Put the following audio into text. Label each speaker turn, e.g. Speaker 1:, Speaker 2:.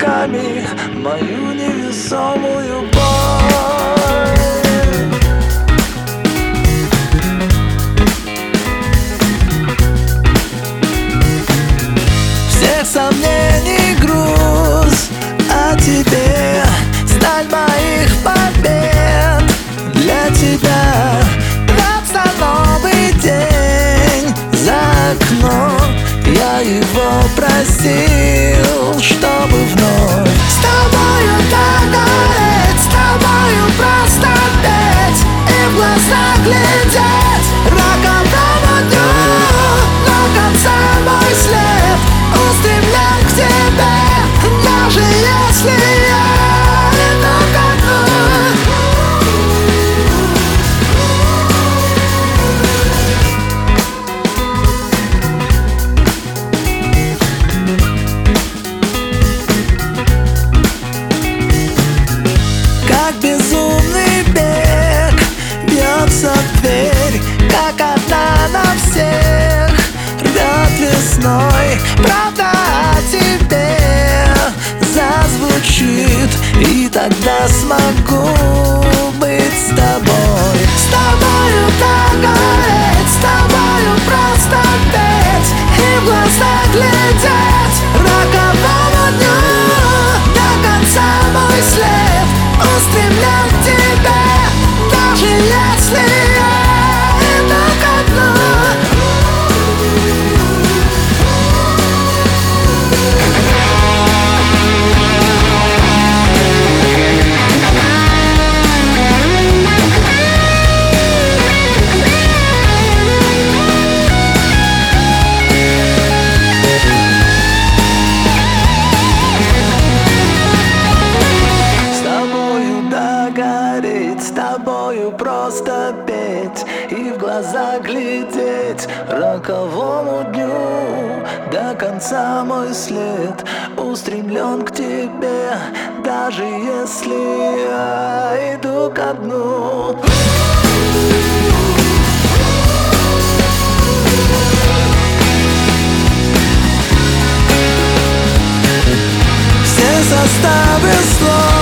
Speaker 1: руками мою невесомую боль. Всех сомнений груз, а тебе сталь моих побед. Для тебя рвется новый день за окном. Я его простил, чтобы вновь с тобою догореть, с тобою просто петь и в глаза глядеть роковому дню. До конца мой след устремлен к тебе, даже если я иду ко дну. Как безумный бег бьется в дверь, как одна на всех рвет весной. Правда о тебе зазвучит, и тогда смогу быть с тобой. С тобою догореть, с тобою просто петь и в глаза глядеть роковому дню. До конца мой след устремлен к тебе, даже если я иду ко дну. С тобою просто петь и в глаза глядеть роковому дню. До конца мой след устремлен к тебе, даже если я иду ко дну. Все составы слов